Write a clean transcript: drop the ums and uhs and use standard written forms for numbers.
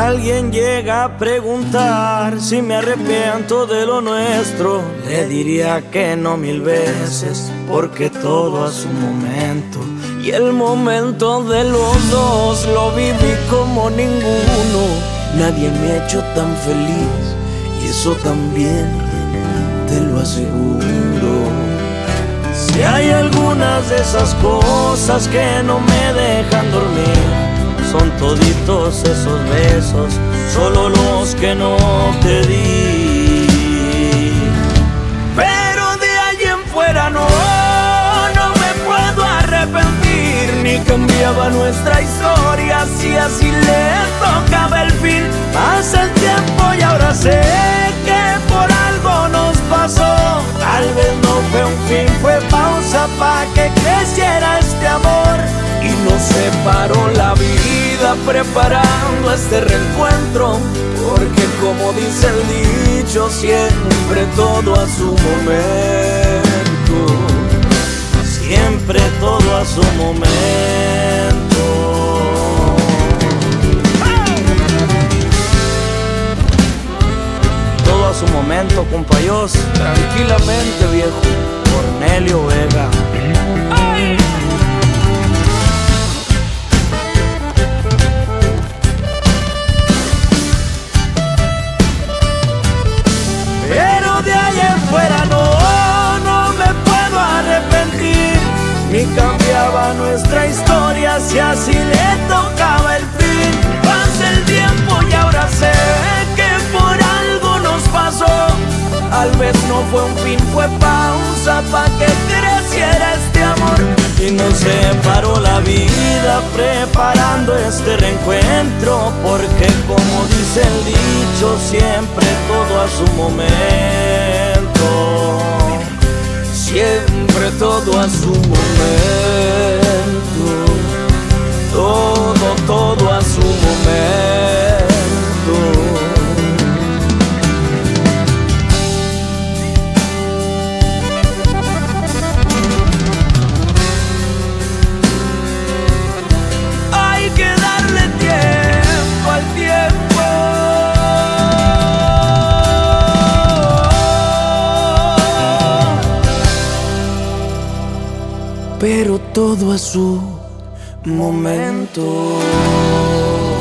alguien llega a preguntar si me arrepiento de lo nuestro, le diría que no 1000 veces, porque todo a su momento. Y el momento de los dos lo viví como ninguno. Nadie me ha hecho tan feliz, y eso también te lo aseguro. Si hay algunas de esas cosas que no me dejan dormir, son toditos esos besos, solo los que no te di. Pero de ahí en fuera no me puedo arrepentir, ni cambiaba nuestra historia si así le tocaba el fin. Pasa el tiempo y ahora sé que por algo nos pasó. Tal vez no fue un fin, fue pausa pa' que creciera este amor. Y nos separó la vida preparando este reencuentro, porque como dice el dicho, siempre todo a su momento. Siempre todo a su momento. Todo a su momento, compayos. Tranquilamente, viejo. Cornelio Vega. ¡Ay! Pero de ahí en fuera no me puedo arrepentir, ni cambiaba nuestra historia si así le tocaba el fin. Pasa el tiempo y ahora sé que por algo nos pasó. Tal vez no fue un fin, fue pausa pa' que creciera este amor. Y nos separó la vida preparando este reencuentro, porque como dice el dicho, siempre todo a su momento. Siempre todo a su momento. Todo a su momento. Pero todo a su momento.